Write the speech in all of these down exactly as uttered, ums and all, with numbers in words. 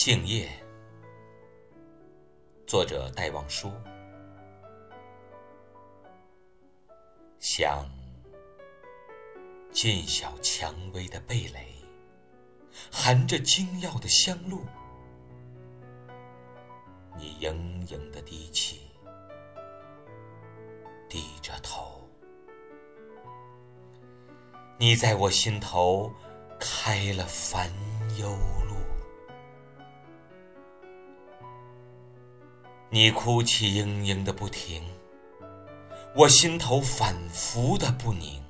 静夜，作者戴望舒。像近小蔷薇的蓓蕾，含着精药的香露，你盈盈的低气，低着头，你在我心头开了烦忧路。你哭泣嘤嘤的不停，我心头反复的不宁。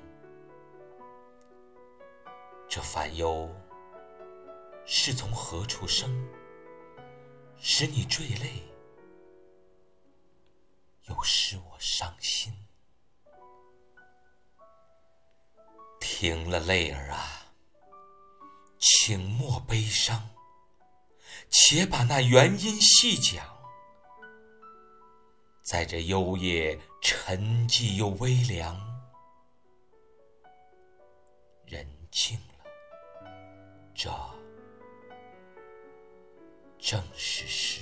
这烦忧是从何处生，使你坠泪，又使我伤心。停了泪儿啊，请莫悲伤，且把那原因细讲。在这幽夜沉寂又微凉，人静了，这正是时。